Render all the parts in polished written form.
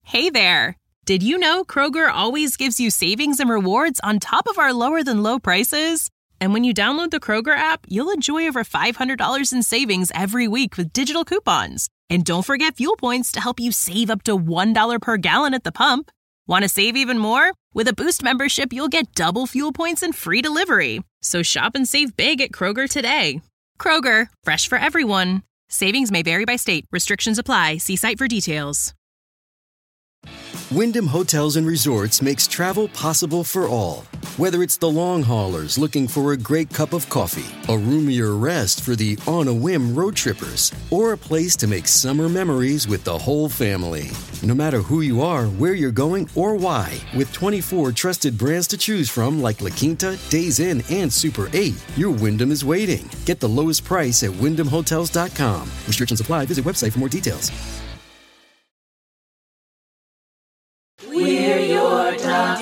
Hey there! Did you know Kroger always gives you savings and rewards on top of our lower-than-low prices? And when you download the Kroger app, you'll enjoy over $500 in savings every week with digital coupons. And don't forget fuel points to help you save up to $1 per gallon at the pump. Want to save even more? With a Boost membership, you'll get double fuel points and free delivery. So shop and save big at Kroger today. Kroger, fresh for everyone. Savings may vary by state. Restrictions apply. See site for details. Wyndham Hotels and Resorts makes travel possible for all. Whether it's the long haulers looking for a great cup of coffee, a roomier rest for the on-a-whim road trippers, or a place to make summer memories with the whole family. No matter who you are, where you're going, or why, with 24 trusted brands to choose from like La Quinta, Days Inn, and Super 8, your Wyndham is waiting. Get the lowest price at WyndhamHotels.com. Restrictions apply. Visit website for more details. We're your doc.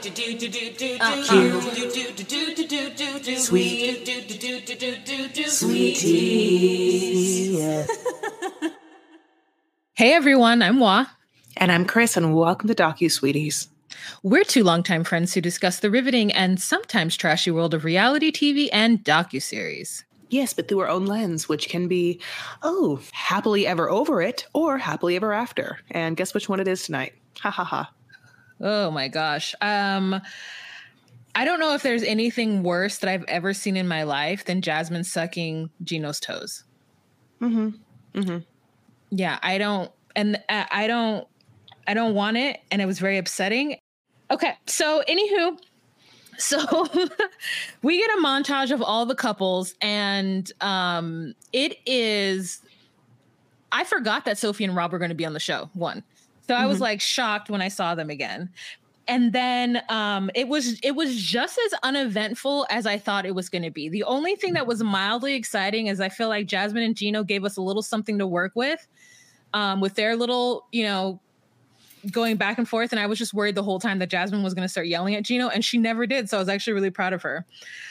Sweeties. Hey everyone, I'm Wah. And I'm Chris, and welcome to DocuSweeties. We're two longtime friends who discuss the riveting and sometimes trashy world of reality TV and docuseries. Yes, but through our own lens, which can be, happily ever over it or happily ever after. And guess which one it is tonight? Ha ha ha. Oh my gosh. I don't know if there's anything worse that I've ever seen in my life than Jasmine sucking Gino's toes. Mm-hmm. Mm-hmm. Yeah, I don't want it, and it was very upsetting. Okay, so anywho, we get a montage of all the couples, and it is. I forgot that Sophie and Rob were going to be on the show. So I was like shocked when I saw them again. And then it was just as uneventful as I thought it was going to be. The only thing that was mildly exciting is I feel like Jasmine and Gino gave us a little something to work with their little, going back and forth. And I was just worried the whole time that Jasmine was going to start yelling at Gino, and she never did. So I was actually really proud of her.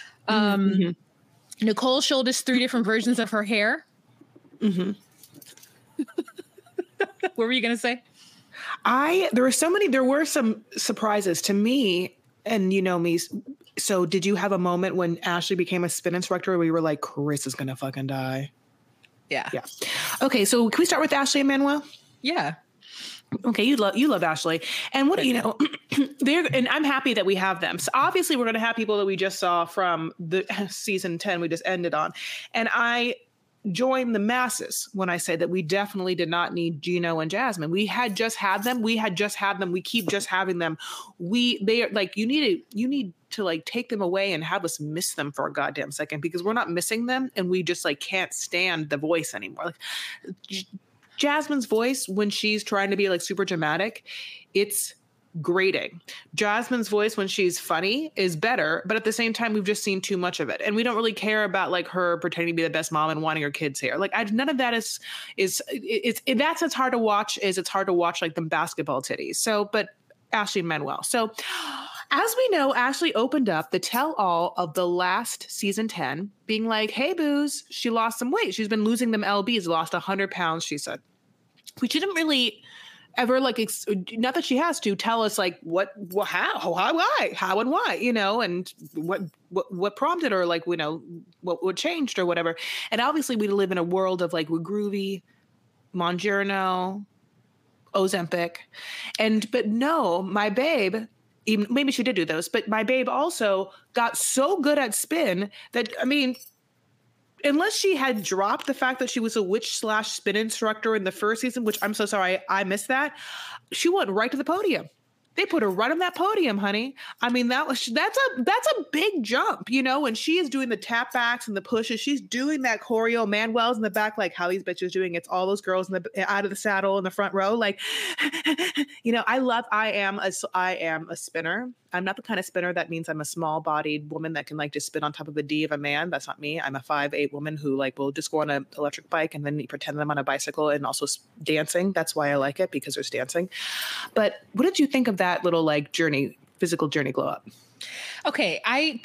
Nicole showed us 3 different versions of her hair. Mm-hmm. What were you going to say? There were some surprises to me, and you know me. So did you have a moment when Ashley became a spin instructor where you were like, Chris is going to fucking die? Yeah. Okay. So can we start with Ashley and Manuel? Yeah. Okay. You love Ashley, and and I'm happy that we have them. So obviously we're going to have people that we just saw from the season 10 we just ended on. And I join the masses when I say that we definitely did not need Gino and Jasmine. We had just had them. We keep just having them. They are like, you need to like take them away and have us miss them for a goddamn second, because we're not missing them and we just like can't stand the voice anymore. Like Jasmine's voice when she's trying to be like super dramatic, it's grating. Jasmine's voice when she's funny is better, but at the same time, we've just seen too much of it, and we don't really care about like her pretending to be the best mom and wanting her kids here. Like none of that is that's what's hard to watch. It's hard to watch like them basketball titties. So, but Ashley and Manuel. So, as we know, Ashley opened up the tell-all of the last season 10, being like, "Hey, booze, she lost some weight. She's been losing them lbs, lost 100 pounds." She said, "We shouldn't really." Ever like not that she has to tell us like how and why, and what prompted her, like, what changed or whatever. And obviously we live in a world of like Wegovy, Mounjaro, Ozempic, but no, my babe, even maybe she did do those, but my babe also got so good at spin that, I mean, unless she had dropped the fact that she was a witch/spin instructor in the first season, which I'm so sorry I missed that, she went right to the podium. They put her right on that podium, honey. I mean, that's a big jump, and she is doing the tap backs and the pushes. She's doing that choreo. Manuel's in the back, like how these bitches doing. It's all those girls out of the saddle in the front row. Like, I am a spinner. I'm not the kind of spinner that means I'm a small bodied woman that can like just spin on top of a D of a man. That's not me. I'm a 5'8" woman who like will just go on an electric bike and then pretend I'm on a bicycle, and also dancing. That's why I like it, because there's dancing. But what did you think of that little like physical journey glow up? Okay.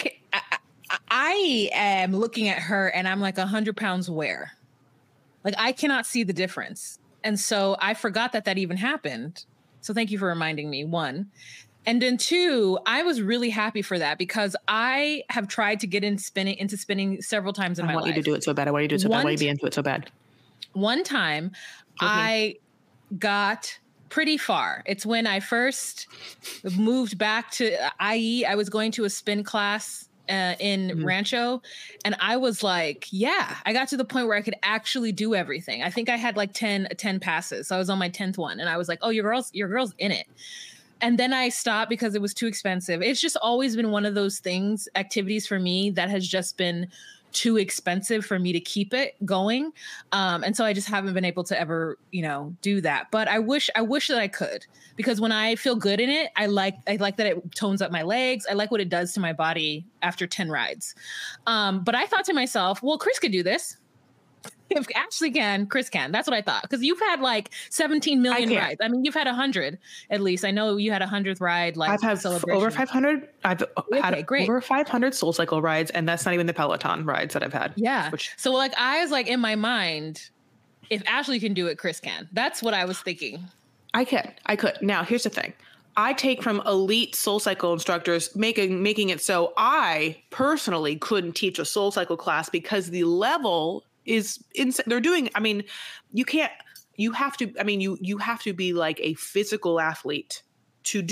I am looking at her and I'm like 100 pounds where? Like I cannot see the difference. And so I forgot that even happened. So thank you for reminding me, one. And then two, I was really happy for that because I have tried to get into spinning several times in my life. I want you to do it so bad. I want you to do it so bad. I want you to be into it so bad. One time I got pretty far. It's when I first moved back to IE. I was going to a spin class in Rancho. And I was like, yeah, I got to the point where I could actually do everything. I think I had like 10 passes. So I was on my 10th one. And I was like, oh, your girl's in it. And then I stopped because it was too expensive. It's just always been one of those activities for me that has just been too expensive for me to keep it going. And so I just haven't been able to ever, do that. But I wish that I could, because when I feel good in it, I like that it tones up my legs. I like what it does to my body after 10 rides. But I thought to myself, well, Chris could do this. If Ashley can, Chris can. That's what I thought. Because you've had like 17 million rides. I mean, you've had 100 at least. I know you had 100th ride. Like I've had over 500. I've had over 500 SoulCycle rides, and that's not even the Peloton rides that I've had. Yeah. So like I was like in my mind, if Ashley can do it, Chris can. That's what I was thinking. I could. Now here's the thing. I take from elite SoulCycle instructors, making it so I personally couldn't teach a SoulCycle class because the level is insane. They're doing, I mean, you have to be like a physical athlete to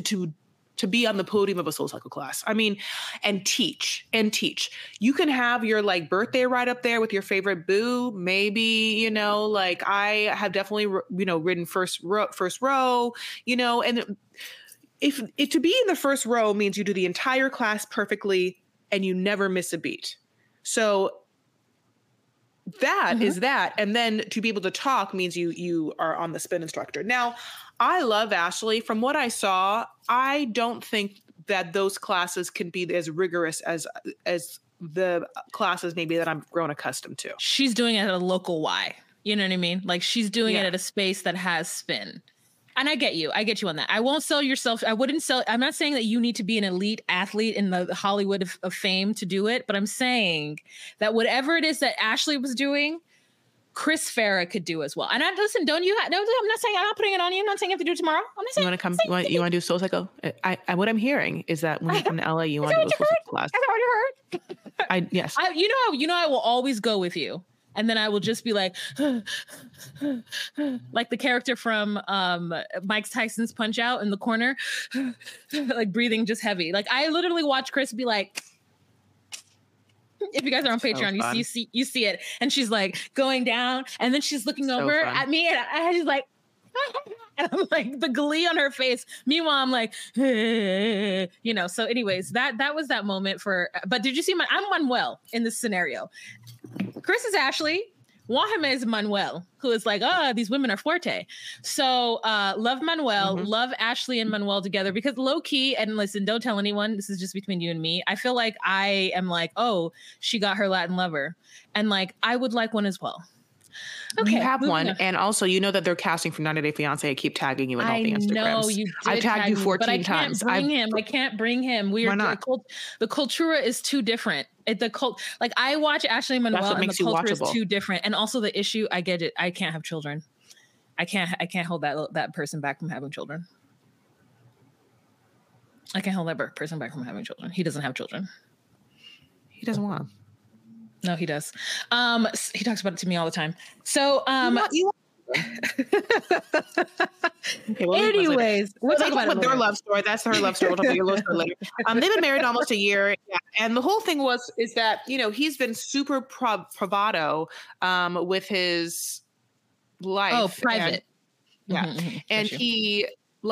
be on the podium of a SoulCycle class. I mean, and teach. You can have your like birthday ride up there with your favorite boo. Maybe, like I have definitely, ridden first row, and if to be in the first row means you do the entire class perfectly and you never miss a beat. So that is that. And then to be able to talk means you are on the spin instructor. Now, I love Ashley. From what I saw, I don't think that those classes can be as rigorous as the classes maybe that I'm grown accustomed to. She's doing it at a local Y. You know what I mean? Like she's doing it at a space that has spin. And I get you on that. I won't sell yourself. I'm not saying that you need to be an elite athlete in the Hollywood of fame to do it, but I'm saying that whatever it is that Ashley was doing, Chris Farah could do as well. And I'm not saying, I'm not putting it on you. I'm not saying you have to do it tomorrow. I'm not saying. You want to come, you want to do SoulCycle? What I'm hearing is that when you come to LA, you want to do a SoulCycle class. That's what you heard. Yes. I will always go with you. And then I will just be like, like the character from Mike Tyson's Punch Out in the corner, like breathing just heavy. Like I literally watch Chris be like, if you guys are on Patreon, you see it. And she's like going down and then she's looking over at me and I just like, and I'm like the glee on her face. Meanwhile, I'm like, so anyways, that was that moment but did you see I'm Manuel in this scenario. Chris is Ashley. Wahame is Manuel, who is like, these women are fuerte. So love Manuel, love Ashley and Manuel together because low key, and listen, don't tell anyone, this is just between you and me. I feel like I am like, oh, she got her Latin lover. And like, I would like one as well. Okay, you have one, and also you know that they're casting for 90 Day Fiance. I keep tagging you in all the Instagrams. I know you did. I tagged you 14 times. I can't bring him. Why not? The cultura is too different. I watch Ashley and Manuel, and the culture is too different. And also the issue, I get it. I can't have children. I can't hold that person back from having children. I can't hold that person back from having children. He doesn't have children. He doesn't want them. No, he does. He talks about it to me all the time. So, okay, anyways, we'll talk about their love story. That's her love story. We'll talk about your love story later. They've been married almost a year, and the whole thing is that he's been super bravado with his life. Oh, private. And he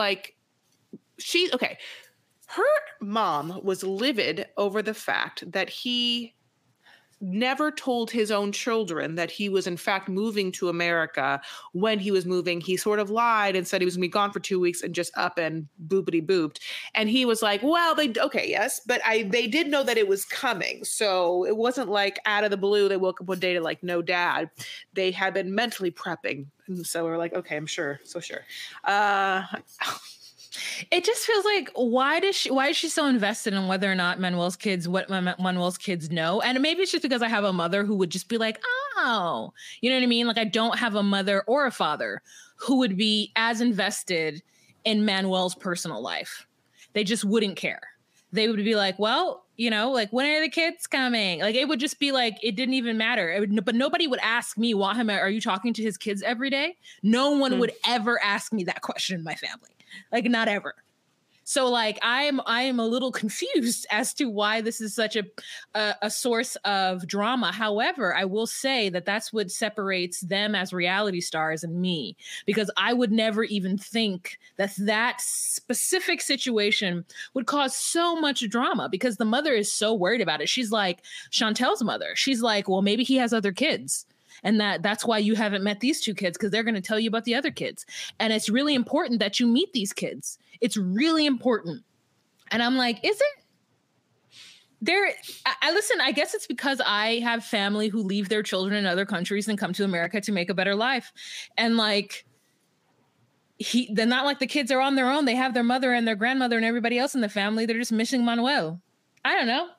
her mom was livid over the fact that he never told his own children that he was in fact moving to America. When he was moving, he sort of lied and said he was going to be gone for 2 weeks and just up and boopity booped. And he was like, well, yes, but they did know that it was coming. So it wasn't like out of the blue, they woke up one day to like, no dad. They had been mentally prepping. And so we're like, okay, I'm sure. So sure. It just feels like, why is she so invested in whether or not Manuel's kids know? And maybe it's just because I have a mother who would just be like, oh, you know what I mean? Like I don't have a mother or a father who would be as invested in Manuel's personal life. They just wouldn't care. They would be like, well, you know, like, when are the kids coming? Like, it would just be like, it didn't even matter. But nobody would ask me, Waham, are you talking to his kids every day? No one would ever ask me that question in my family. Like, not ever. So like, I am a little confused as to why this is such a source of drama. However, I will say that that's what separates them as reality stars and me, because I would never even think that that specific situation would cause so much drama, because the mother is so worried about it. She's like, Chantel's mother, she's like, well, maybe he has other kids. And that's why you haven't met these two kids, because they're going to tell you about the other kids. And it's really important that you meet these kids. It's really important. And I'm like, is it? Listen, I guess it's because I have family who leave their children in other countries and come to America to make a better life. And like, they're not like the kids are on their own. They have their mother and their grandmother and everybody else in the family. They're just missing Manuel. I don't know.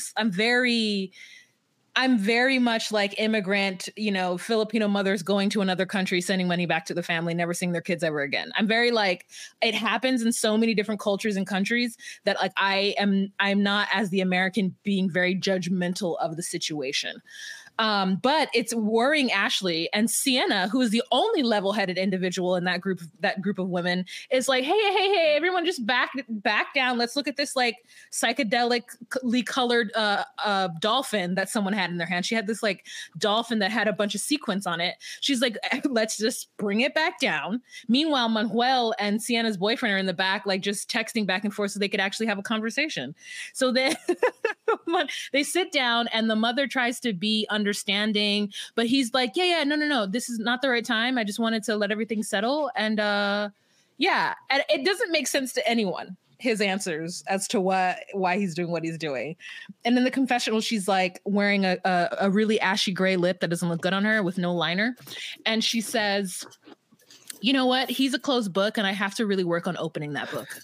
I'm very much like immigrant, you know, Filipino mothers going to another country, sending money back to the family, never seeing their kids ever again. I'm very like, it happens in so many different cultures and countries that like I'm not, as the American, being very judgmental of the situation. But it's worrying Ashley, and Sienna, who is the only level-headed individual in that group of women, is like, hey, everyone just back down. Let's look at this like psychedelically colored dolphin that someone had in their hand. She had this like dolphin that had a bunch of sequins on it. She's like, let's just bring it back down. Meanwhile, Manuel and Sienna's boyfriend are in the back, like just texting back and forth so they could actually have a conversation. So then they sit down, and the mother tries to be understanding, but he's like, yeah, no, this is not the right time. I just wanted to let everything settle. And and it doesn't make sense to anyone, his answers as to why he's doing what he's doing. And in the confessional, she's like wearing a really ashy gray lip that doesn't look good on her with no liner. And she says, you know what? He's a closed book, and I have to really work on opening that book.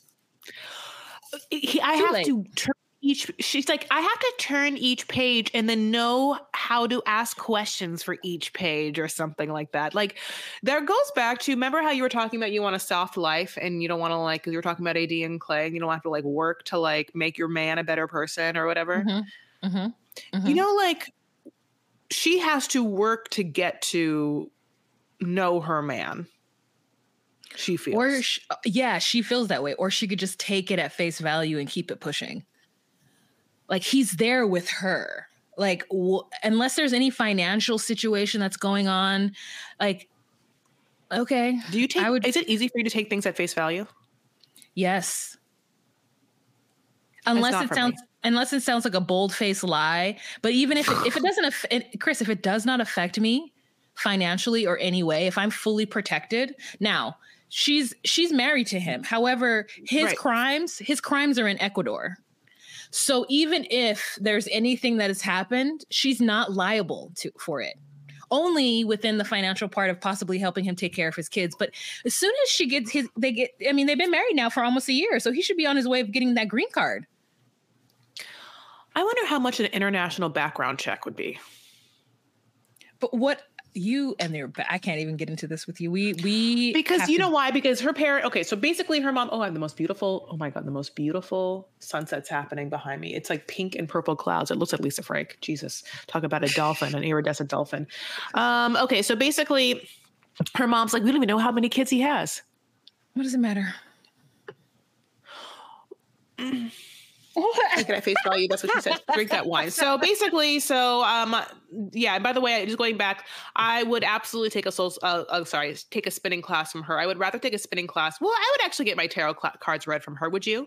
She's like, I have to turn each page and then know how to ask questions for each page or something like that. Like, there goes back to, remember how you were talking about you want a soft life and you don't want to, like, you were talking about AD and Clay, and you don't have to like work to like make your man a better person or whatever. You know, like, she has to work to get to know her man. She feels. She feels that way. Or she could just take it at face value and keep it pushing. Like, he's there with her. Like, unless there's any financial situation that's going on, like, okay. Is it easy for you to take things at face value? Yes. Unless it sounds like a bold-faced lie. But even if it doesn't, Chris, if it does not affect me financially or any way, if I'm fully protected, now she's married to him. However, his crimes are in Ecuador. So even if there's anything that has happened, she's not liable for it. Only within the financial part of possibly helping him take care of his kids. But as soon as they've been married now for almost a year, so he should be on his way of getting that green card. I wonder how much an international background check would be. But what I can't even get into this with you. Because you know why? Because her parent, okay, so basically her mom, I have the most beautiful sunsets happening behind me. It's like pink and purple clouds. It looks like Lisa Frank. Jesus, talk about a dolphin, an iridescent dolphin. Okay, so basically her mom's like, we don't even know how many kids he has. What does it matter? Look at face value. That's what she said. Drink that wine. So basically, yeah. By the way, just going back, I would absolutely take a spinning class from her. I would rather take a spinning class. Well, I would actually get my tarot cards read from her. Would you?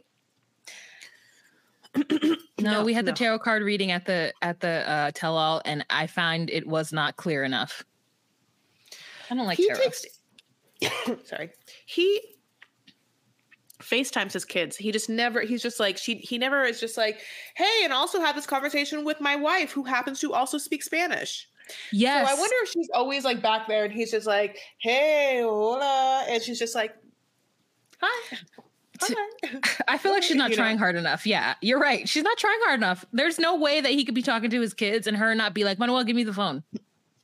No, we had the tarot card reading at the tell-all, and I find it was not clear enough. I don't like tarot. Sorry. He FaceTimes his kids. He never is just like, hey, and also have this conversation with my wife who happens to also speak Spanish. Yes. So I wonder if she's always like back there and he's just like, hey, hola. And she's just like, hi. I feel like she's not trying hard enough. Yeah, you're right. She's not trying hard enough. There's no way that he could be talking to his kids and her not be like, Manuel, give me the phone.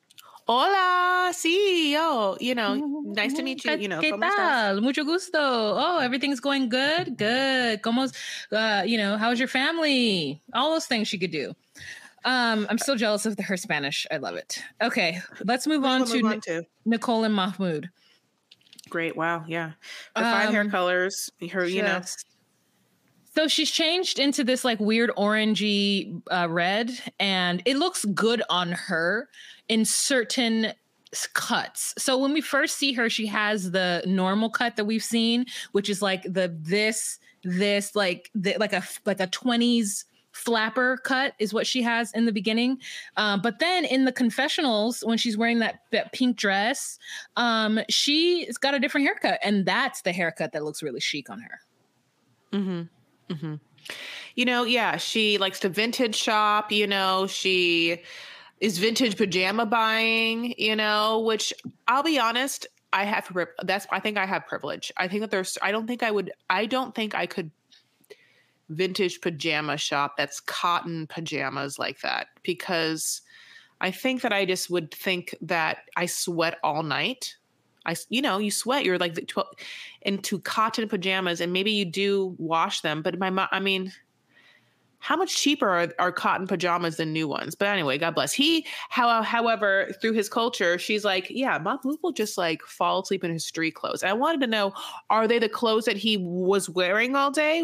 Hola, CEO. You know, nice to meet you. You know, ¿Qué ¿cómo estás? tal? Mucho gusto. Oh, everything's going good? Good. ¿Cómo, you know, how's your family? All those things she could do. I'm still jealous of her Spanish. I love it. Okay, let's move on to Nicole and Mahmoud. Great. Wow. Yeah. Her 5 hair colors. Her, you know. So she's changed into this like weird orangey red, and it looks good on her in certain cuts. So when we first see her, she has the normal cut that we've seen, which is like this like a 20s flapper cut is what she has in the beginning. But then in the confessionals, when she's wearing that pink dress, she's got a different haircut, and that's the haircut that looks really chic on her. Mm-hmm. Mm-hmm. You know, yeah, she likes to vintage shop, you know, she is vintage pajama buying, you know, which I'll be honest, I think I have privilege. I think that I don't think I could vintage pajama shop that's cotton pajamas like that, because I think that I just would think that I sweat all night. You know, you sweat, you're like into cotton pajamas, and maybe you do wash them, but I mean, how much cheaper are cotton pajamas than new ones? But anyway, God bless. However, through his culture, she's like, yeah, Mahmoud will just like fall asleep in his street clothes. And I wanted to know, are they the clothes that he was wearing all day?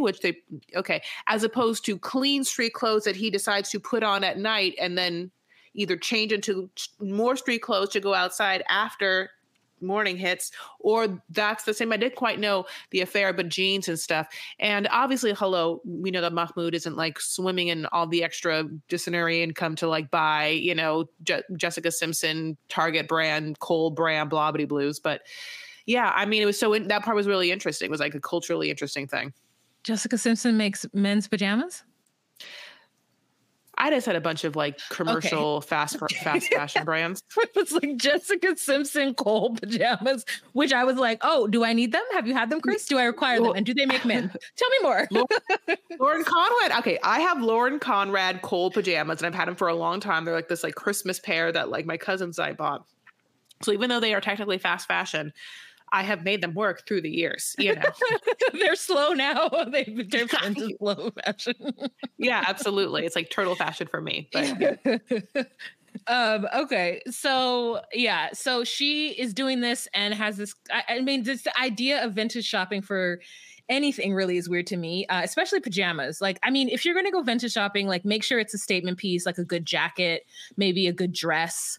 As opposed to clean street clothes that he decides to put on at night and then either change into more street clothes to go outside after morning hits, or that's the same. I didn't quite know the affair, but jeans and stuff. And obviously, we know that Mahmoud isn't like swimming in all the extra disciplinary income to like buy, you know, Jessica Simpson, Target brand, Cole brand, blah, blah, blues. But yeah, I mean, it was that part was really interesting. It was like a culturally interesting thing. Jessica Simpson makes men's pajamas? I just had a bunch of like commercial fast fashion brands. It was like Jessica Simpson Cole pajamas, which I was like, oh, do I need them? Have you had them, Chris? Do I require them? And do they make men? Tell me more. Lauren Conrad. Okay, I have Lauren Conrad Cole pajamas, and I've had them for a long time. They're like this like Christmas pair that like my cousins and I bought. So even though they are technically fast fashion, I have made them work through the years, you know. They're slow now. They've turned into slow fashion. Yeah, absolutely. It's like turtle fashion for me. But okay. So yeah. So she is doing this and has this, I mean, this idea of vintage shopping for anything really is weird to me, especially pajamas. Like, I mean, if you're going to go vintage shopping, like make sure it's a statement piece, like a good jacket, maybe a good dress.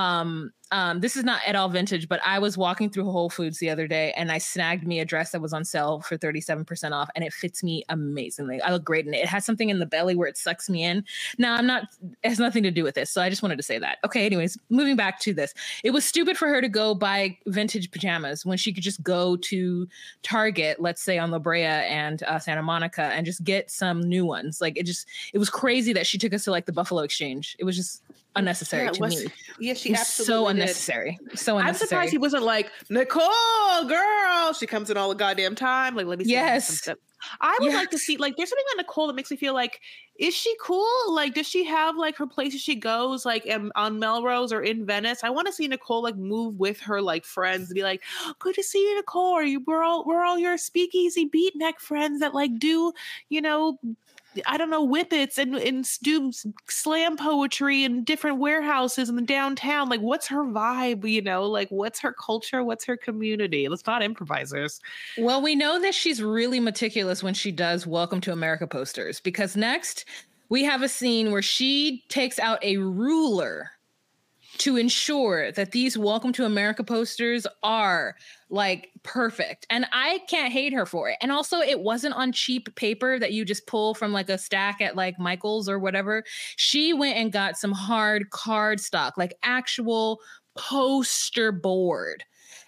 This is not at all vintage, but I was walking through Whole Foods the other day and I snagged me a dress that was on sale for 37% off, and it fits me amazingly. I look great in it. It has something in the belly where it sucks me in. Now, it has nothing to do with this. So I just wanted to say that. Okay. Anyways, moving back to this. It was stupid for her to go buy vintage pajamas when she could just go to Target, let's say on La Brea and Santa Monica, and just get some new ones. Like it was crazy that she took us to like the Buffalo Exchange. It was just unnecessary to me. Yeah, she absolutely so unnecessary. Did. So unnecessary. I'm surprised he wasn't like, Nicole, girl. She comes in all the goddamn time. Like, let me see. Yes. I would like to see, like, there's something on Nicole that makes me feel like, is she cool? Like, does she have like her places she goes, like on Melrose or in Venice? I want to see Nicole like move with her like friends and be like, good to see you, Nicole. We're all your speakeasy beatnik friends that like do, you know, I don't know, whippets and do slam poetry in different warehouses in the downtown. Like, what's her vibe? You know, like, what's her culture? What's her community? Let's not improvisers. Well, we know that she's really meticulous when she does Welcome to America posters, because next we have a scene where she takes out a ruler to ensure that these Welcome to America posters are like perfect. And I can't hate her for it. And also it wasn't on cheap paper that you just pull from like a stack at like Michael's or whatever. She went and got some hard card stock, like actual poster board,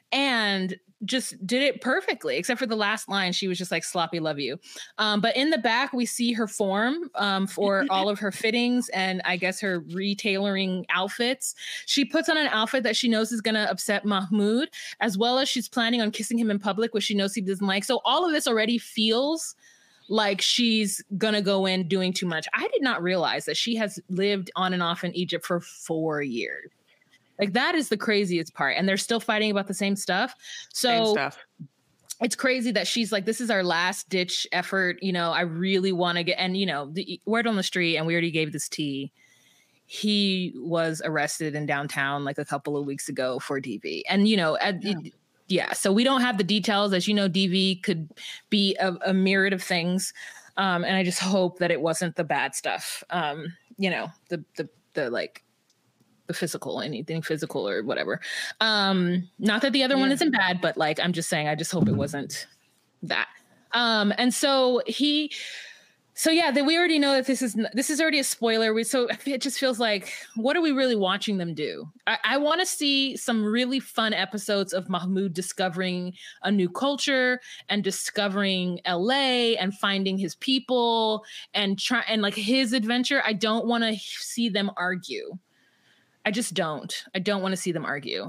and just did it perfectly, except for the last line. She was just like, sloppy love you. But in the back, we see her form for all of her fittings and I guess her retailoring outfits. She puts on an outfit that she knows is going to upset Mahmoud, as well as she's planning on kissing him in public, which she knows he doesn't like. So all of this already feels like she's going to go in doing too much. I did not realize that she has lived on and off in Egypt for 4 years. Like that is the craziest part. And they're still fighting about the same stuff. So it's crazy that she's like, this is our last ditch effort. You know, I really want to get, and you know, the word on the street, and we already gave this tea. He was arrested in downtown like a couple of weeks ago for DV. And, you know, so we don't have the details. As you know, DV could be a myriad of things. And I just hope that it wasn't the bad stuff. You know, the like the physical, anything physical or whatever. Not that the other one isn't bad, but like, I'm just saying, I just hope it wasn't that. And so then we already know that this is already a spoiler. So it just feels like, what are we really watching them do? I want to see some really fun episodes of Mahmoud discovering a new culture and discovering LA and finding his people and like his adventure. I don't want to see them argue. I just don't. I don't want to see them argue.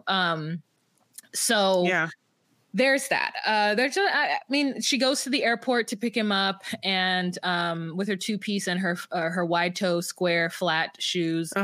There's that. I mean, she goes to the airport to pick him up, and with her two-piece and her wide-toe square flat shoes.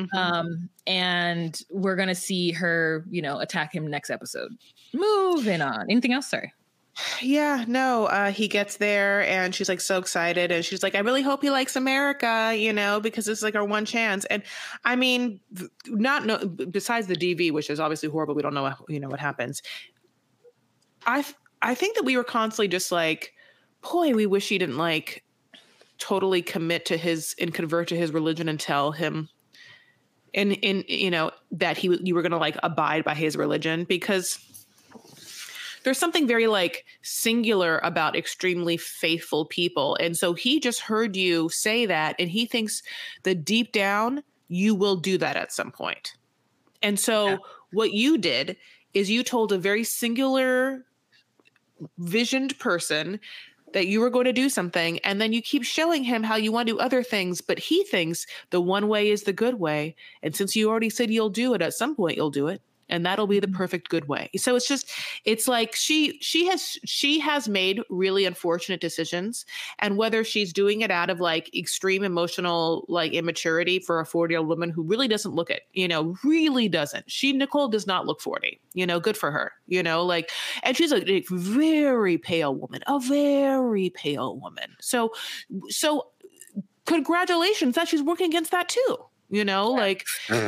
And we're gonna see her, you know, attack him next episode. Moving on. Anything else? Sorry. Yeah, no, he gets there and she's like so excited, and she's like, I really hope he likes America, you know, because it's like our one chance. And I mean, besides the DV, which is obviously horrible, we don't know, you know, what happens. I think that we were constantly just like, boy, we wish he didn't like totally commit to and convert to his religion and tell him in you know, that you were going to like abide by his religion, because there's something very like singular about extremely faithful people. And so he just heard you say that, and he thinks that deep down you will do that at some point. And so what you did is you told a very singular visioned person that you were going to do something, and then you keep showing him how you want to do other things, but he thinks the one way is the good way. And since you already said you'll do it, at some point you'll do it. And that'll be the perfect good way. So it's like she has made really unfortunate decisions, and whether she's doing it out of like extreme emotional like immaturity for a 40-year-old woman who really doesn't look it, you know, really doesn't. Nicole does not look 40, you know, good for her, you know, like, and she's a very pale woman, So congratulations that she's working against that too, you know, like.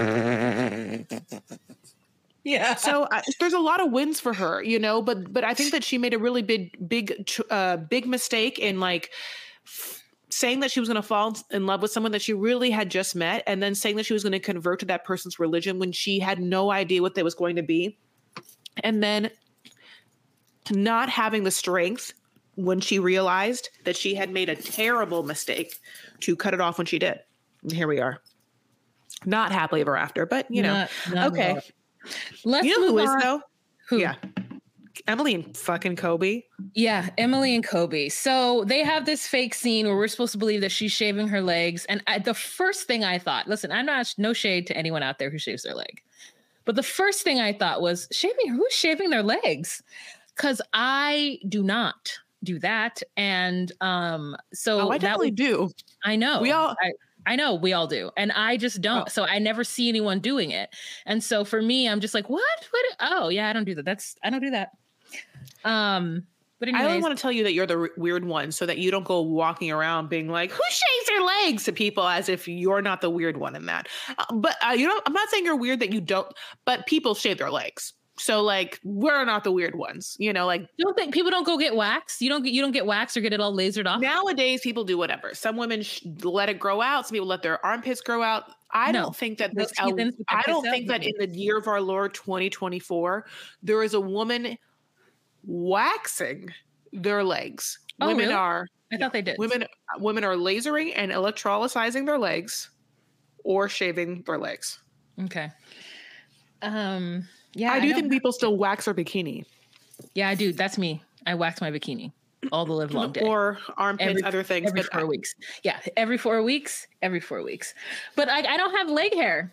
Yeah. So there's a lot of wins for her, you know, but I think that she made a really big mistake in like saying that she was going to fall in love with someone that she really had just met, and then saying that she was going to convert to that person's religion when she had no idea what that was going to be. And then not having the strength when she realized that she had made a terrible mistake to cut it off when she did. And here we are. Not happily ever after, but you know, okay. No. Let's you know move who on. is though? Who? Yeah. Emily and fucking Kobe. Yeah, Emily and Kobe. So they have this fake scene where we're supposed to believe that she's shaving her legs. And the first thing I thought, listen, I'm not, no shade to anyone out there who shaves their leg, but the first thing I thought was who's shaving their legs? Because I do not do that. And so I definitely do. I know. I know we all do. And I just don't. So I never see anyone doing it. And so for me, I'm just like, what? Oh yeah, I don't do that. I don't do that. But anyways, I only want to tell you that you're the weird one, so that you don't go walking around being like, who shaves their legs to people, as if you're not the weird one in that. But you know, I'm not saying you're weird that you don't, but people shave their legs. So like, we're not the weird ones, you know, like. You don't think people don't go get waxed? You don't get waxed or get it all lasered off? Nowadays, people do whatever. Some women let it grow out. Some people let their armpits grow out. I don't think that I don't think that in the year of our Lord 2024, there is a woman waxing their legs. Oh, women really? are. I thought they did. Women are lasering and electrolyzing their legs, or shaving their legs. Okay. Yeah, I do think people still wax their bikini. Yeah, I do. That's me. I wax my bikini all the live long day. Or armpits, other things. Every 4 weeks. Yeah, every 4 weeks. Every 4 weeks. But I don't have leg hair.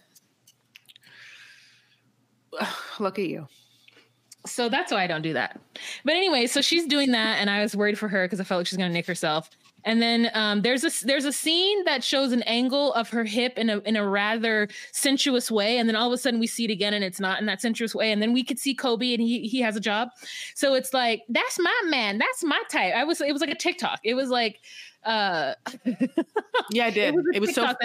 Look at you. So that's why I don't do that. But anyway, so she's doing that, and I was worried for her because I felt like she's going to nick herself. And then there's a scene that shows an angle of her hip in a rather sensuous way, and then all of a sudden we see it again, and it's not in that sensuous way. And then we could see Kobe, and he has a job. So it's like, that's my man, that's my type. It was like a TikTok. It was like, yeah, I did. It was so that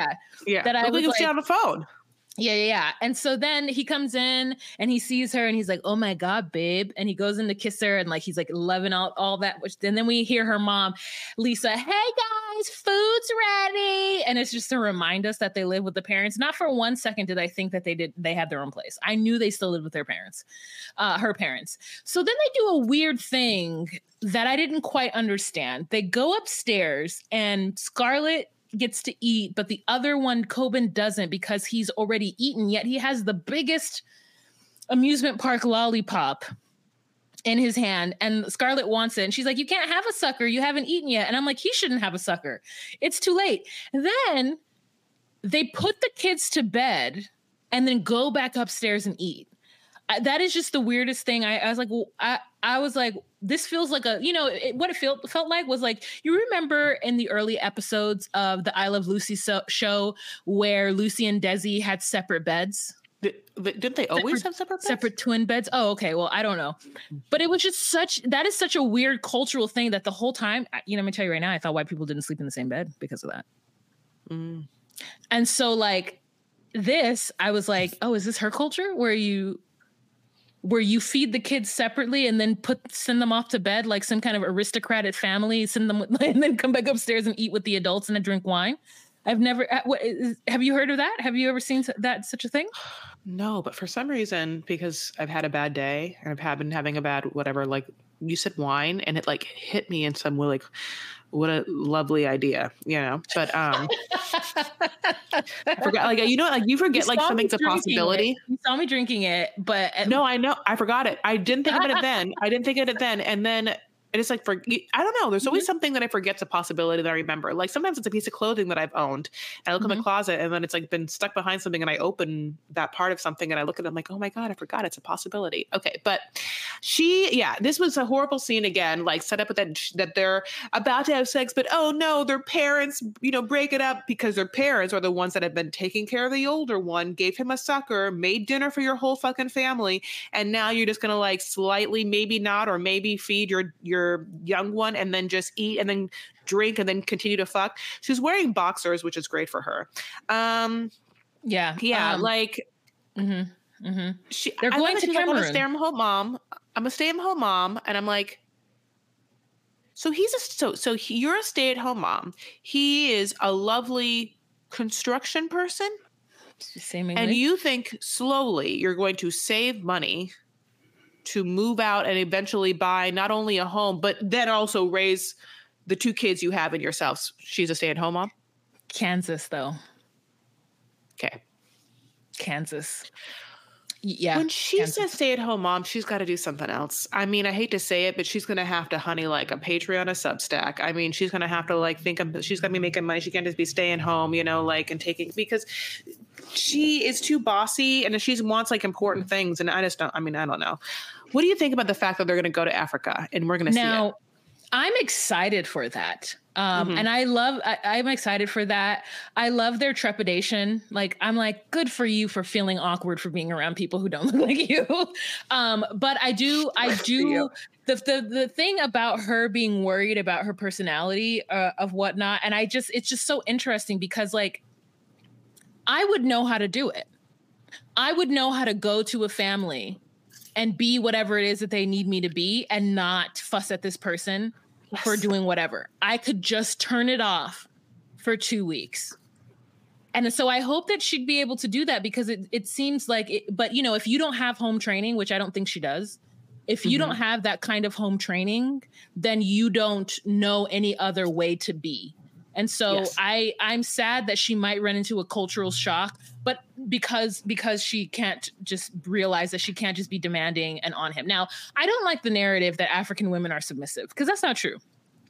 I was like, on the phone. Yeah. And so then he comes in and he sees her and he's like, oh my God, babe. And he goes in to kiss her and like, he's like loving all that. And then we hear her mom, Lisa, hey guys, food's ready. And it's just to remind us that they live with the parents. Not for 1 second did I think that they had their own place. I knew they still lived with their parents, her parents. So then they do a weird thing that I didn't quite understand. They go upstairs and Scarlett gets to eat, but the other one, Coben, doesn't because he's already eaten, yet he has the biggest amusement park lollipop in his hand and Scarlett wants it. And she's like, you can't have a sucker. You haven't eaten yet. And I'm like, he shouldn't have a sucker. It's too late. Then they put the kids to bed and then go back upstairs and eat. That is just the weirdest thing. I was like, well, I was like, this feels like what it felt like was like, you remember in the early episodes of the I Love Lucy show where Lucy and Desi had separate beds? Didn't they always have separate beds? Separate twin beds? Oh, okay. Well, I don't know. But it was just that is such a weird cultural thing that the whole time, let me tell you right now, I thought white people didn't sleep in the same bed because of that. Mm. And so like this, I was like, oh, is this her culture where you feed the kids separately and then send them off to bed like some kind of aristocratic family, send them and then come back upstairs and eat with the adults and then drink wine? I've never. Have you heard of that? Have you ever seen such a thing? No, but for some reason, because I've had a bad day and I've been having a bad whatever, like you said wine, and it like hit me in some way, like, what a lovely idea, But I forgot, like you forget like something's a possibility. You saw me drinking it, but no, I know I forgot it. I didn't think about it then. And then it's like I don't know. There's always something that I forget's a possibility that I remember. Like sometimes it's a piece of clothing that I've owned, and I look in my closet, and then it's like been stuck behind something, and I open that part of something, and I look at it, I'm like, oh my God, I forgot it's a possibility. Okay, but this was a horrible scene again, like set up with that they're about to have sex, but oh no, their parents, break it up because their parents are the ones that have been taking care of the older one, gave him a sucker, made dinner for your whole fucking family, and now you're just gonna like slightly, maybe not, or maybe feed your young one and then just eat and then drink and then continue to fuck. She's wearing boxers, which is great for her. Like they're going to Cameroon. I'm a stay-at-home mom, and I'm like, so you're a stay-at-home mom. He is a lovely construction person, seemingly. And you think slowly you're going to save money to move out and eventually buy not only a home, but then also raise the two kids you have in yourselves. She's a stay-at-home mom? Kansas, though. Okay. Kansas. Yeah. When she says stay-at-home mom, she's got to do something else. I mean, I hate to say it, but she's going to have to honey like a Patreon, a Substack. I mean, she's going to have to like she's going to be making money. She can't just be staying home, and taking, because she is too bossy and she wants like important things. And I don't know. What do you think about the fact that they're going to go to Africa and we're going to see it? I'm excited for that. And I'm excited for that. I love their trepidation. Like, I'm like, good for you for feeling awkward for being around people who don't look like you. But I do, the thing about her being worried about her personality of whatnot. And it's just so interesting because like, I would know how to do it. I would know how to go to a family and be whatever it is that they need me to be and not fuss at this person for doing whatever. I could just turn it off for 2 weeks. And so I hope that she'd be able to do that because it seems like but if you don't have home training, which I don't think she does, if you don't have that kind of home training, then you don't know any other way to be. And so I'm sad that she might run into a cultural shock, but because she can't just realize that she can't just be demanding and on him. Now, I don't like the narrative that African women are submissive because that's not true.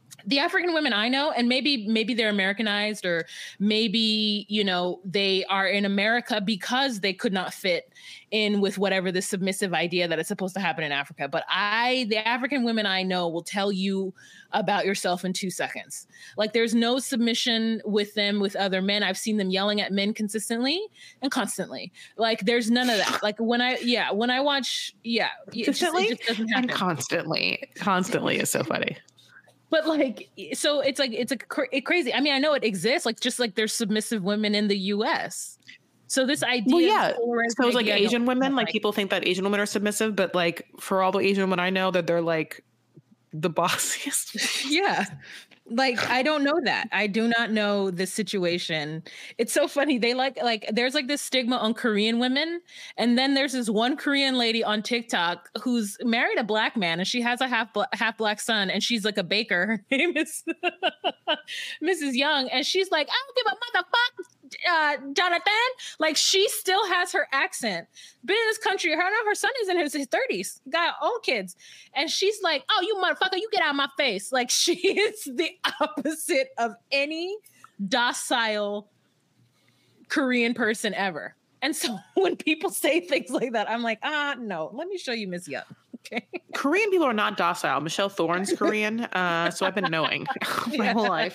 the African women I know, and maybe they're Americanized, or maybe, you know, they are in America because they could not fit in with whatever the submissive idea that is supposed to happen in Africa. But the African women I know will tell you about yourself in 2 seconds. Like, there's no submission with them with other men. I've seen them yelling at men consistently and constantly. Like, there's none of that. Like, when I watch, consistently it just doesn't happen. And constantly is so funny. But like, so it's crazy. I mean, I know it exists, like, just like there's submissive women in the US. So this idea, well, yeah. So it's like Asian women, like people think that Asian women are submissive, but like for all the Asian women I know, that they're like the bossiest. Yeah. Like, I don't know that. I do not know the situation. It's so funny. They like there's like this stigma on Korean women. And then there's this one Korean lady on TikTok who's married a black man, and she has a half black son, and she's like a baker. Her name is Mrs. Young. And she's like, I don't give a motherfucker, Jonathan. Like, she still has her accent. Been in this country. Her son is in his 30s. Got own kids. And she's like, oh, you motherfucker, you get out of my face. Like, she is the opposite of any docile Korean person ever. And so when people say things like that, I'm like, no, let me show you Miss Young. Okay. Korean people are not docile. Michelle Thorne's Korean, so I've been knowing my whole life.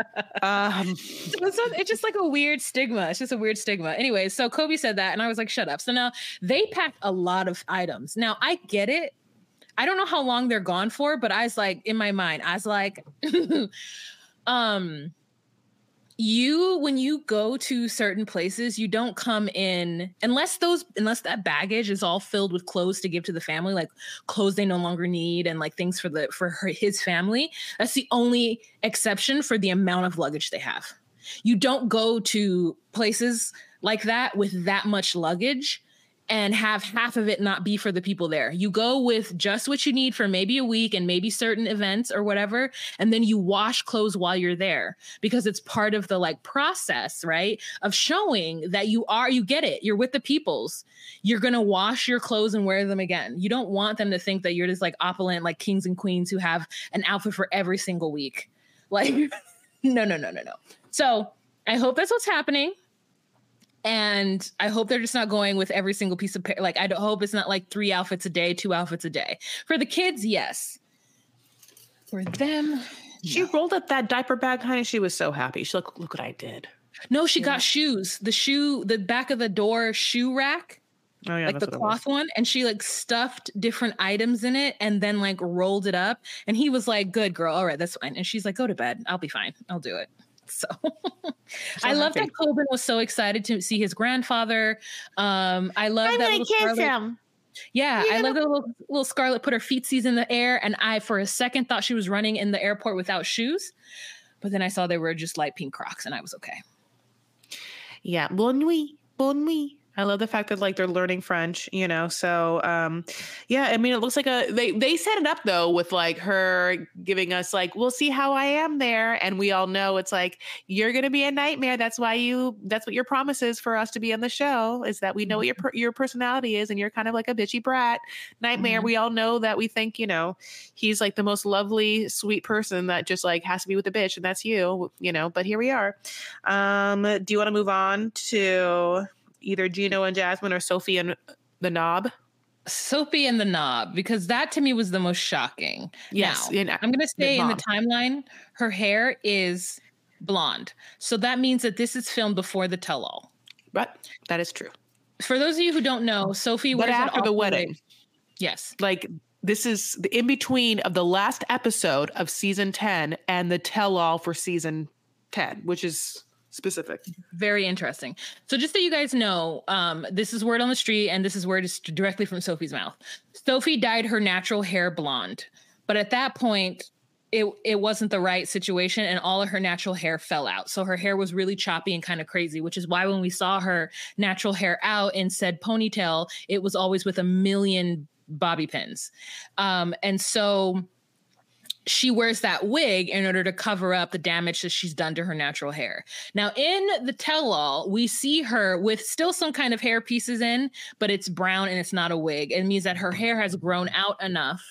So it's just like a weird stigma. It's just a weird stigma. Anyway, so Kobe said that, and I was like, shut up. So now they packed a lot of items. Now, I get it. I don't know how long they're gone for, but I was like, in my mind, I was like, when you go to certain places, you don't come in unless that baggage is all filled with clothes to give to the family, like clothes they no longer need and like things for his family. That's the only exception for the amount of luggage they have. You don't go to places like that with that much luggage and have half of it not be for the people there. You go with just what you need for maybe a week and maybe certain events or whatever. And then you wash clothes while you're there, because it's part of the like process, right? Of showing that you get it. You're with the peoples. You're going to wash your clothes and wear them again. You don't want them to think that you're just like opulent, like kings and queens who have an outfit for every single week. Like, no. So I hope that's what's happening. And I hope they're just not going with every single piece of like, I hope it's not like 3 outfits a day, 2 outfits a day. For the kids, yes. For them, she rolled up that diaper bag, honey. She was so happy. She's like, look what I did. No, she got shoes. The back of the door shoe rack. Oh, yeah, like the cloth one. And she like stuffed different items in it and then like rolled it up. And he was like, good girl. All right, that's fine. And she's like, go to bed. I'll be fine. I'll do it. So I love that Coben was so excited to see his grandfather. I love that little Scarlett. Yeah, I love that little Scarlett put her feetsies in the air, and I for a second thought she was running in the airport without shoes, but then I saw they were just light pink Crocs, and I was okay. Yeah, bonne nuit, bonne nuit. I love the fact that like they're learning French, you know. So yeah, I mean, it looks like they set it up though with like her giving us like, we'll see how I am there, and we all know it's like, you're gonna be a nightmare. That's what your promise is for us to be on the show, is that we know what your personality is, and you're kind of like a bitchy brat nightmare. We all know that. We think, you know, he's like the most lovely, sweet person that just like has to be with a bitch, and that's you know. But here we are. Do you want to move on to either Gino and Jasmine or Sophie and the Knob? Sophie and the Knob, because that to me was the most shocking. Yes. Now, I'm going to say in the timeline, her hair is blonde. So that means that this is filmed before the tell-all. Right. That is true. For those of you who don't know, Sophie wears after the wedding. Yes. Like, this is the in-between of the last episode of season 10 and the tell-all for season 10, which is specific. Very interesting. So just so you guys know, this is word on the street, and this is word is directly from Sophie's mouth. Sophie dyed her natural hair blonde, but at that point, it wasn't the right situation, and all of her natural hair fell out. So her hair was really choppy and kind of crazy, which is why when we saw her natural hair out in said ponytail, it was always with a million bobby pins. And so she wears that wig in order to cover up the damage that she's done to her natural hair. Now, in the tell-all, we see her with still some kind of hair pieces in, but it's brown and it's not a wig. It means that her hair has grown out enough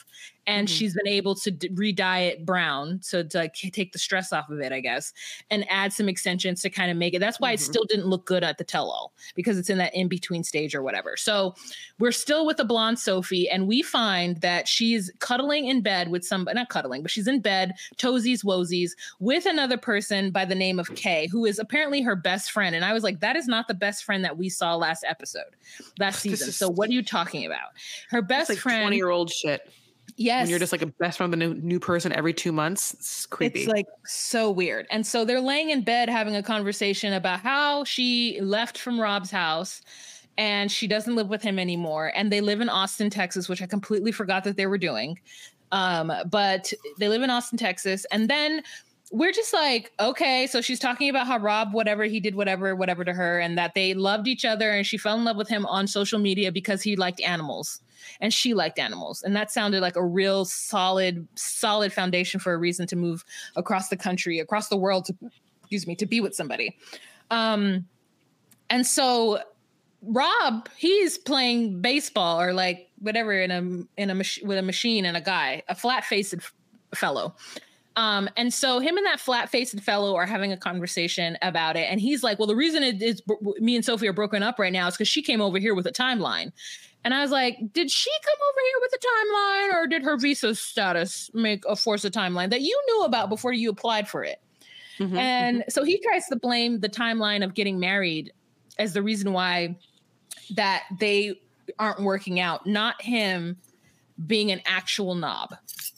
and she's been able to re-dye it brown, so to like take the stress off of it, I guess, and add some extensions to kind of make it. That's why it still didn't look good at the tell-all, because it's in that in-between stage or whatever. So we're still with the blonde Sophie, and we find that she's cuddling in bed with somebody, not cuddling, but she's in bed, toesies woesies, with another person by the name of Kay, who is apparently her best friend. And I was like, that is not the best friend that we saw last season. So what are you talking about? Her best like friend, 20-year-old shit. Yes. When you're just like a best friend with a new person every 2 months. It's creepy. It's like so weird. And so they're laying in bed having a conversation about how she left from Rob's house and she doesn't live with him anymore. And they live in Austin, Texas, which I completely forgot that they were doing. But they live in Austin, Texas. And then we're just like, okay, so she's talking about how Rob, whatever he did, whatever to her, and that they loved each other and she fell in love with him on social media because he liked animals and she liked animals. And that sounded like a real solid foundation for a reason to move across the country, across the world to be with somebody. And so Rob, he's playing baseball or like whatever with a machine and a guy, a flat-faced fellow. And so him and that flat-faced fellow are having a conversation about it. And he's like, well, the reason me and Sophie are broken up right now is because she came over here with a timeline. And I was like, did she come over here with a timeline, or did her visa status force a timeline that you knew about before you applied for it? So he tries to blame the timeline of getting married as the reason why that they aren't working out, not him being an actual knob.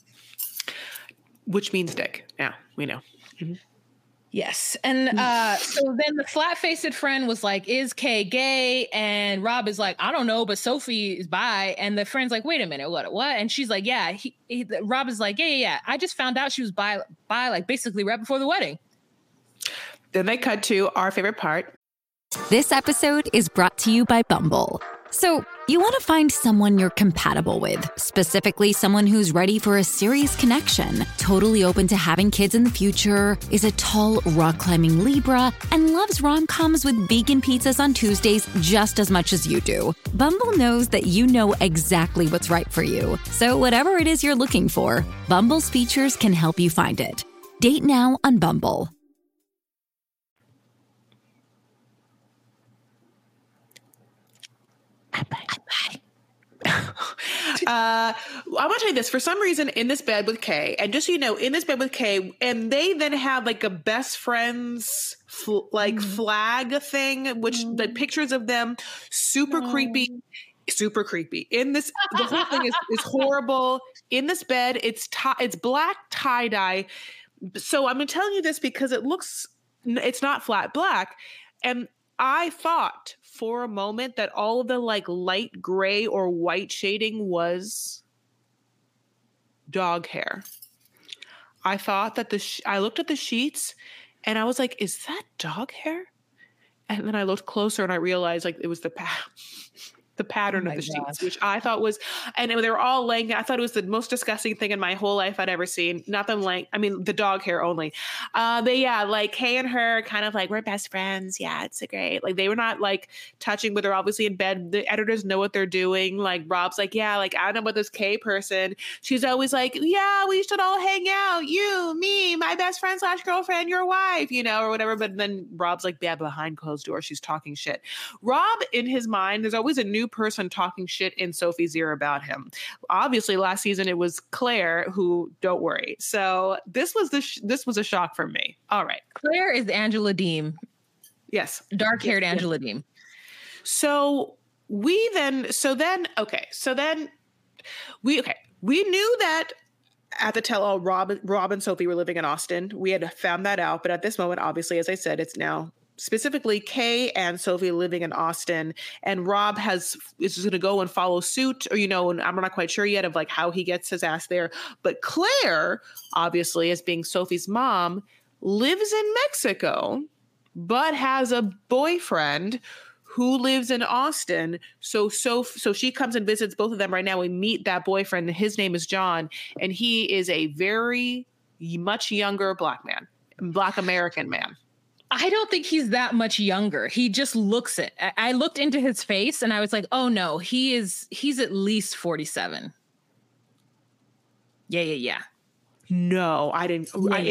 Which means dick. Yeah, we know. Yes. And so then the flat-faced friend was like, is Kay gay? And Rob is like, I don't know, but Sophie is bi. And the friend's like, wait a minute, what? And she's like, yeah. Rob is like, yeah. I just found out she was bi like basically right before the wedding. Then they cut to our favorite part. This episode is brought to you by Bumble. So, you want to find someone you're compatible with, specifically someone who's ready for a serious connection, totally open to having kids in the future, is a tall, rock-climbing Libra, and loves rom-coms with vegan pizzas on Tuesdays just as much as you do. Bumble knows that you know exactly what's right for you. So whatever it is you're looking for, Bumble's features can help you find it. Date now on Bumble. I want to tell you this. For some reason, in this bed with Kay, and just so you know, in this bed with Kay, and they then have like a best friends flag thing, which the pictures of them super creepy. In this, the whole thing is horrible. In this bed, it's black tie dye. So I'm telling you this because it's not flat black, and I thought for a moment that all of the like light gray or white shading was dog hair. I thought that I looked at the sheets and I was like, is that dog hair? And then I looked closer and I realized like it was the pattern of the sheets, which I thought was, and they were all laying. I thought it was the most disgusting thing in my whole life I'd ever seen. Not them laying, I mean, the dog hair only. Like Kay and her kind of like, we're best friends. Yeah, it's so great. Like they were not like touching, but they're obviously in bed. The editors know what they're doing. Like Rob's like, yeah, like I don't know about this Kay person. She's always like, yeah, we should all hang out. You, me, my best friend / girlfriend, your wife, or whatever. But then Rob's like, yeah, behind closed doors, she's talking shit. Rob, in his mind, there's always a new person talking shit in Sophie's ear about him. Obviously, last season it was Claire, who, don't worry. So this was a shock for me. All right, Claire is Angela Deem. Yes, dark-haired Angela Deem. So we knew that at the tell-all, Rob and Sophie were living in Austin. We had found that out, but at this moment, obviously, as I said, it's now specifically Kay and Sophie living in Austin, and Rob is just going to go and follow suit, or, and I'm not quite sure yet of like how he gets his ass there. But Claire, obviously, as being Sophie's mom, lives in Mexico, but has a boyfriend who lives in Austin. So she comes and visits both of them right now. We meet that boyfriend. His name is John, and he is a very much younger Black American man. I don't think he's that much younger. He just looks it. I looked into his face and I was like, oh no, he's at least 47. Yeah. No, I didn't.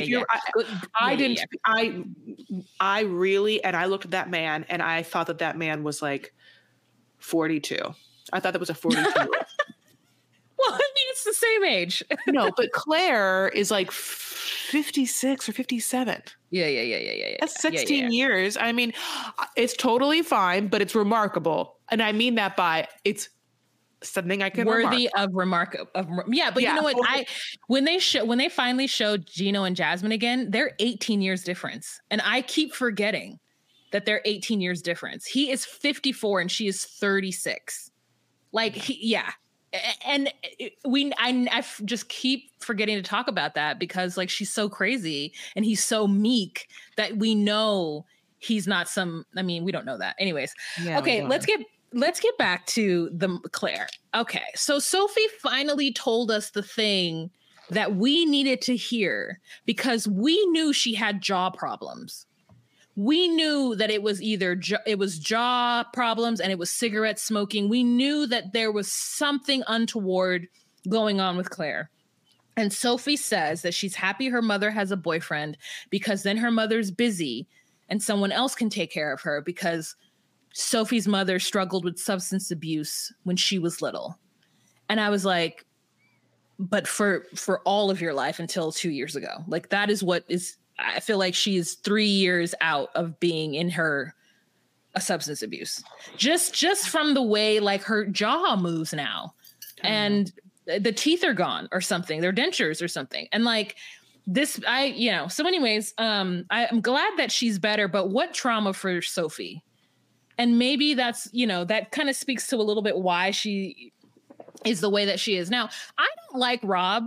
I really, and I looked at that man and I thought that man was like 42. I thought that was a 42-year-old. Well, I mean, it's the same age. No, but Claire is like 56 or 57. Yeah. That's 16 years. I mean, it's totally fine, but it's remarkable. And I mean that by it's something I can worthy of remark. Yeah, but you know what? When they finally showed Gino and Jasmine again, they're 18 years difference. And I keep forgetting that they're 18 years difference. He is 54 and she is 36. Like, and I just keep forgetting to talk about that because like she's so crazy and he's so meek that we know he's not we don't know that. Anyways, okay, let's get back to the Claire. Okay, so Sophie finally told us the thing that we needed to hear because we knew she had jaw problems. We knew that it was either it was jaw problems and it was cigarette smoking. We knew that there was something untoward going on with Claire. And Sophie says that she's happy her mother has a boyfriend because then her mother's busy and someone else can take care of her because Sophie's mother struggled with substance abuse when she was little. And I was like, but for all of your life until 2 years ago, like that is what is, I feel like she's 3 years out of being in a substance abuse. Just from the way like her jaw moves now and the teeth are gone or something, their dentures or something. And like this, so anyways, I'm glad that she's better, but what trauma for Sophie? And maybe that's, that kind of speaks to a little bit why she is the way that she is. Now, I don't like Rob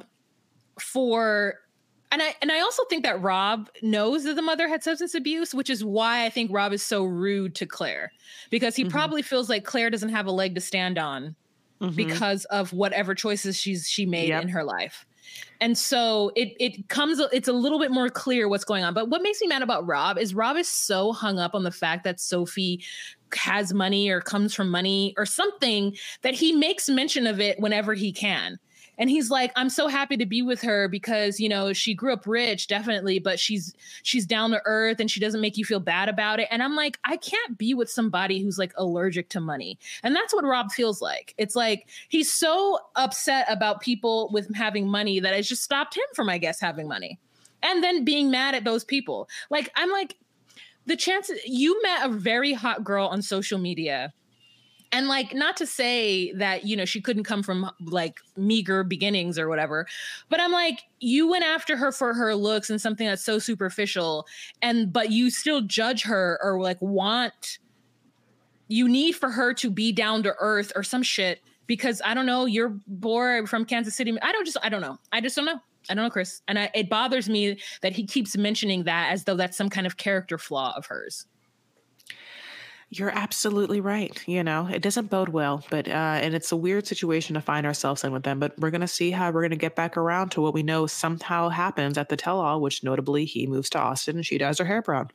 and I also think that Rob knows that the mother had substance abuse, which is why I think Rob is so rude to Claire, because he probably feels like Claire doesn't have a leg to stand on because of whatever choices she made in her life. And so it's a little bit more clear what's going on. But what makes me mad about Rob is so hung up on the fact that Sophie has money or comes from money or something that he makes mention of it whenever he can. And he's like, I'm so happy to be with her because, she grew up rich, definitely, but she's down to earth and she doesn't make you feel bad about it. And I'm like, I can't be with somebody who's like allergic to money. And that's what Rob feels like. It's like he's so upset about people with having money that has just stopped him from, I guess, having money. And then being mad at those people. Like, I'm like, the chances you met a very hot girl on social media. And like, not to say that, she couldn't come from like meager beginnings or whatever, but I'm like, you went after her for her looks and something that's so superficial but you still judge her or like you need for her to be down to earth or some shit because I don't know, you're bored from Kansas City. I don't know. I just don't know. I don't know, Chris. And it bothers me that he keeps mentioning that as though that's some kind of character flaw of hers. You're absolutely right. It doesn't bode well, but and it's a weird situation to find ourselves in with them. But we're going to see how we're going to get back around to what we know somehow happens at the tell-all, which notably he moves to Austin and she dyes her hair brown.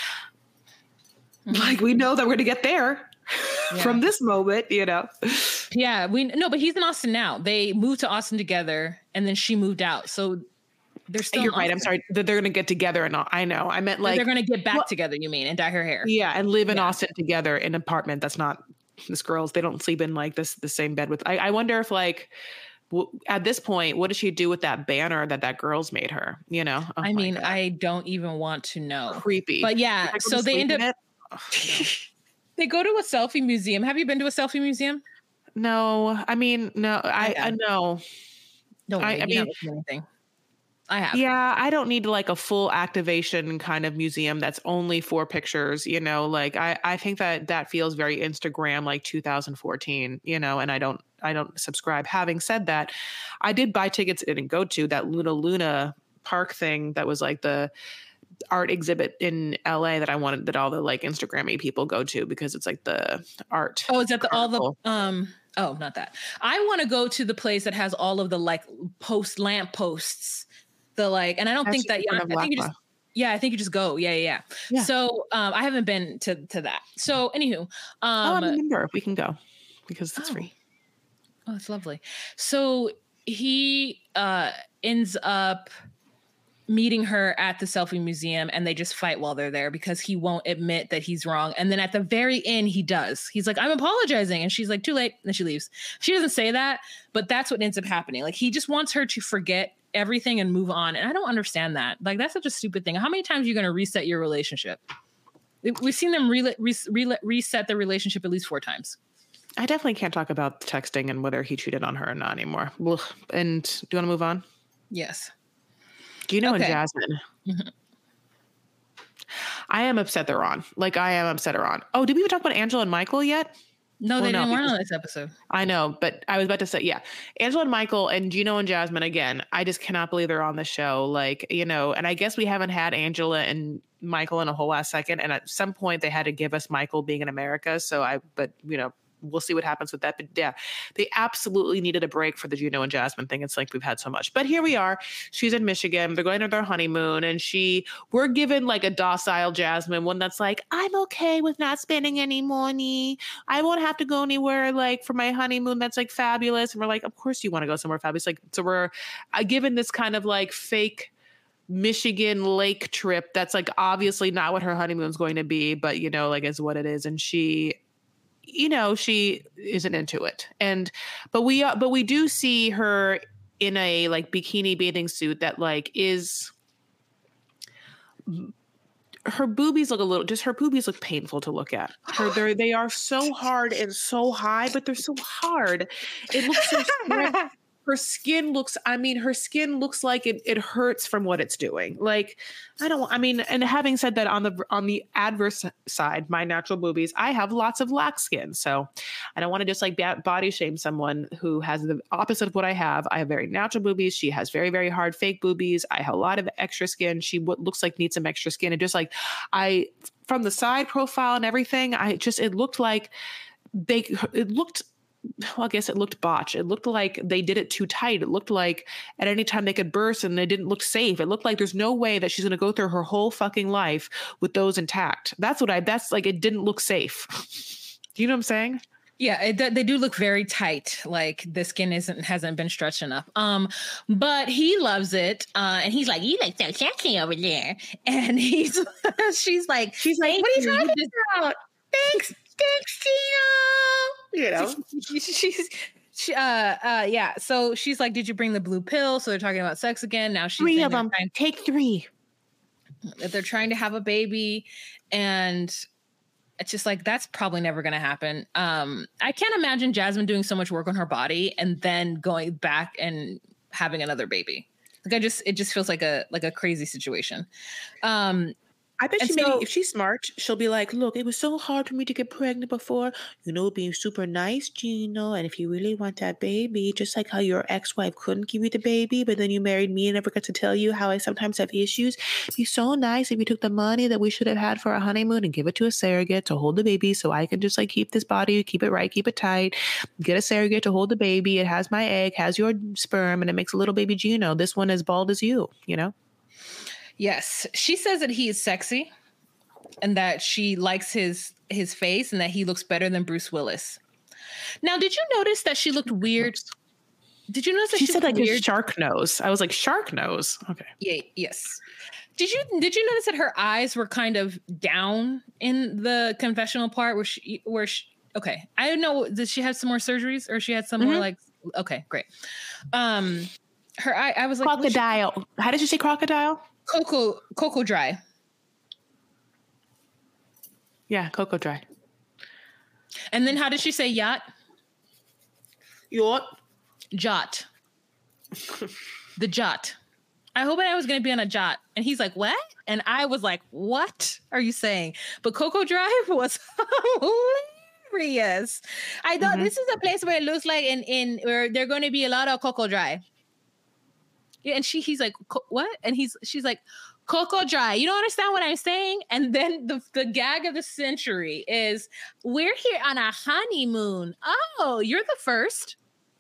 Like we know that we're going to get there from this moment, Yeah, but he's in Austin now. They moved to Austin together, and then she moved out. So they're still. You're right. I'm sorry. They're going to get together, and I know. I meant like they're going to get back together. You mean and dye her hair? Yeah, and live in Austin together in an apartment that's not this girl's. They don't sleep in like the same bed with. I wonder if like at this point, what does she do with that banner that girl's made her? Oh, I mean, I don't even want to know. Creepy, but yeah. So they end up. They go to a selfie museum. Have you been to a selfie museum? No, I mean, no. I know. Don't worry, I mean anything. I have. Yeah, I don't need like a full activation kind of museum that's only for pictures, like I think that feels very Instagram like 2014, and I don't subscribe. Having said that, I did buy tickets and didn't go to that Luna Park thing that was like the art exhibit in LA that I wanted that all the like Instagram-y people go to because it's like the art. Oh, is that oh, not that. I want to go to the place that has all of the like lamp posts. The like, and I don't think that. I think you just go. Yeah. So I haven't been to that. So anywho, I'm a member. We can go because it's free. Oh, that's lovely. So he ends up meeting her at the selfie museum, and they just fight while they're there because he won't admit that he's wrong. And then at the very end, he does. He's like, I'm apologizing. And she's like, too late. And then she leaves. She doesn't say that, but that's what ends up happening. Like, he just wants her to forget everything and move on. And I don't understand that. Like, that's such a stupid thing. How many times are you going to reset your relationship? We've seen them reset the relationship at least 4 times. I definitely can't talk about texting and whether he cheated on her or not anymore. Ugh. And do you want to move on? Yes. Gino and Jasmine. Mm-hmm. I am upset they're on. Like, I am upset they're on. Oh, did we even talk about Angela and Michael yet? No, they didn't want on this episode. I know, but I was about to say, yeah. Angela and Michael and Gino and Jasmine, again, I just cannot believe they're on the show. Like, you know, and I guess we haven't had Angela and Michael in a whole last second. And at some point they had to give us Michael being in America. But you know, we'll see what happens with that. But yeah, they absolutely needed a break for the Gino and Jasmine thing. It's like we've had so much. But here we are. She's in Michigan. They're going on their honeymoon. And we're given like a docile Jasmine, one that's like, I'm okay with not spending any money. I won't have to go anywhere like for my honeymoon. That's like fabulous. And we're like, of course you want to go somewhere fabulous. Like, so we're given this kind of like fake Michigan lake trip. That's like obviously not what her honeymoon's going to be, but you know, like is what it is. And she isn't into it. But we do see her in a like bikini bathing suit that like is, her boobies look painful to look at. They are so hard and so high, but they're so hard. It looks so her skin looks like it hurts from what it's doing. Like, and having said that, on the adverse side, my natural boobies, I have lots of lax skin. So I don't want to just like body shame someone who has the opposite of what I have. I have very natural boobies. She has very, very hard fake boobies. I have a lot of extra skin. She looks like needs some extra skin. And just like from the side profile and everything, it looked like I guess it looked botched. It looked like they did it too tight. It looked like at any time they could burst and they didn't look safe. It looked like there's no way that she's going to go through her whole fucking life with those intact. That's like, it didn't look safe. Do you know what I'm saying? Yeah, they do look very tight. Like the skin hasn't been stretched enough. But he loves it. And he's like, you look so sexy over there. And she's like, what are you talking about? Thanks, Gino. You know, yeah. So she's like, did you bring the blue pill? So they're talking about sex again. Now she's 3 of them. Take 3. That they're trying to have a baby, and it's just like that's probably never going to happen. I can't imagine Jasmine doing so much work on her body and then going back and having another baby. Like it just feels like a crazy situation. I bet if she's smart, she'll be like, look, it was so hard for me to get pregnant before, being super nice, Gino. And if you really want that baby, just like how your ex-wife couldn't give you the baby, but then you married me and never got to tell you how I sometimes have issues. It'd be so nice if you took the money that we should have had for our honeymoon and give it to a surrogate to hold the baby so I can just like keep this body, keep it right, keep it tight, get a surrogate to hold the baby. It has my egg, has your sperm, and it makes a little baby Gino. This one as bald as you, Yes. She says that he is sexy and that she likes his face and that he looks better than Bruce Willis. Now, did you notice that she looked weird? Did you notice that she said like weird? His shark nose? I was like, shark nose. Okay. Yeah. Yes. Did you notice that her eyes were kind of down in the confessional part where she okay. I don't know. Did she have some more surgeries or she had some more like, okay, great. Her eye, I was like, crocodile. How did you say crocodile? Cocoa dry. Yeah, cocoa dry. And then how did she say yacht? Yacht. Jot. The jot. I hope I was going to be on a jot. And he's like, what? And I was like, what are you saying? But Cocoa Drive was hilarious. I thought this is a place where it looks like in where there are going to be a lot of Cocoa Drive. Yeah, and he's like, what? And she's like, Cocoa Dry. You don't understand what I'm saying? And then the gag of the century is, we're here on a honeymoon. Oh, you're the first.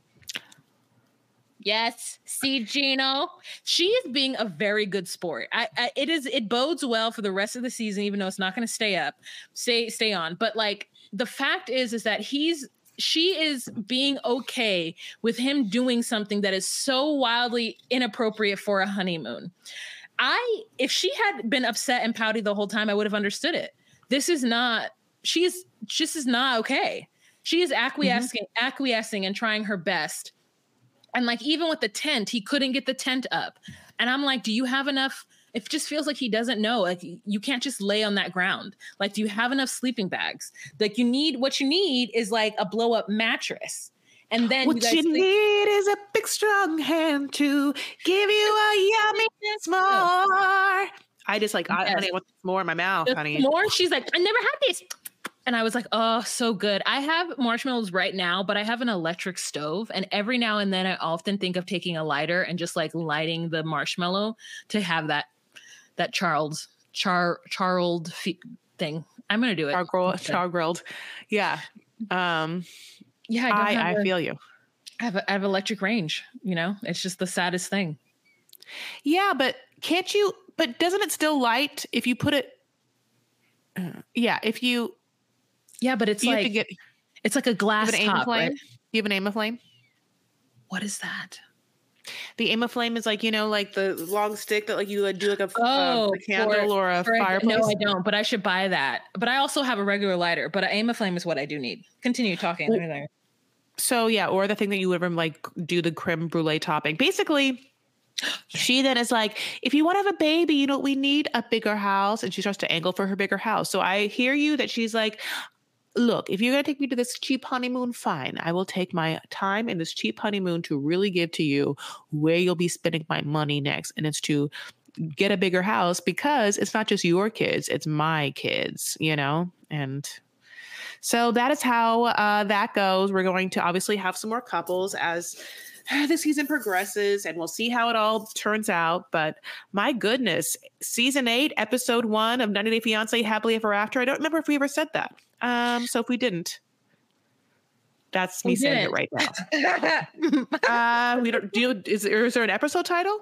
Yes. See, Gino, she is being a very good sport. It bodes well for the rest of the season, even though it's not going to stay on. But like, the fact is that he's she is being okay with him doing something that is so wildly inappropriate for a honeymoon. If she had been upset and pouty the whole time, I would have understood it. This is not okay. She is acquiescing and trying her best. And like, even with the tent, he couldn't get the tent up. And I'm like, do you have enough? It just feels like he doesn't know. Like, you can't just lay on that ground. Like, do you have enough sleeping bags? Like, what you need is like a blow up mattress. And then what you need is a big strong hand to give you a yummy s'more. I just like, honey, I want more in my mouth, honey. More? She's like, I never had this. And I was like, oh, so good. I have marshmallows right now, but I have an electric stove. And every now and then I often think of taking a lighter and just like lighting the marshmallow to have that charred thing. I'm going to do it. Char grilled. Yeah. Yeah. I feel you. I have electric range, it's just the saddest thing. Yeah. But doesn't it still light if you put it? Yeah, but it's like a glass top, right? Do you have an aim of flame? What is that? The aim of flame is like, like the long stick that like you do like a candle or a fireplace. No, I don't, but I should buy that. But I also have a regular lighter, but an aim of flame is what I do need. Continue talking. So yeah, or the thing that you would like do the creme brulee topping. Basically, she then is like, if you want to have a baby, we need a bigger house. And she starts to angle for her bigger house. So I hear you that she's like, look, if you're going to take me to this cheap honeymoon, fine. I will take my time in this cheap honeymoon to really give to you where you'll be spending my money next. And it's to get a bigger house because it's not just your kids, it's my kids, And so that is how that goes. We're going to obviously have some more couples as the season progresses, and we'll see how it all turns out. But my goodness, season 8, episode 1 of 90 Day Fiancé Happily Ever After. I don't remember if we ever said that. So if we didn't, that's me saying it right now. We don't do. Is there an episode title?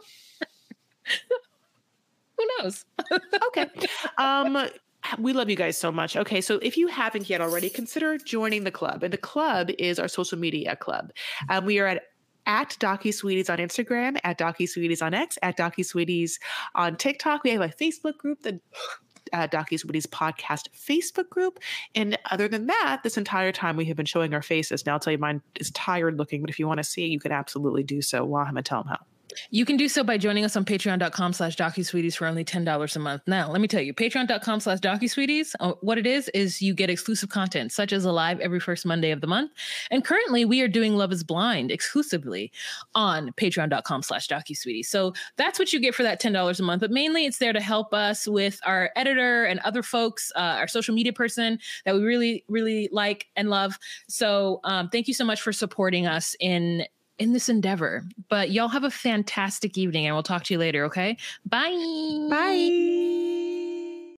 Who knows? Okay. We love you guys so much. Okay, so if you haven't yet already, consider joining the club. And the club is our social media club. We are at DocuSweeties on Instagram, at DocuSweeties on X, at DocuSweeties on TikTok. We have a Facebook group, the DocuSweeties podcast Facebook group. And other than that, this entire time we have been showing our faces. Now I'll tell you, mine is tired looking, but if you want to see, you can absolutely do so. Well, I'm going to tell them how. You can do so by joining us on patreon.com/DocuSweeties for only $10 a month. Now, let me tell you, patreon.com/DocuSweeties, what it is you get exclusive content, such as a live every first Monday of the month. And currently we are doing Love is Blind exclusively on patreon.com/DocuSweeties. So that's what you get for that $10 a month. But mainly it's there to help us with our editor and other folks, our social media person that we really, really like and love. So thank you so much for supporting us in this endeavor. But y'all have a fantastic evening, and we'll talk to you later, okay? Bye. Bye.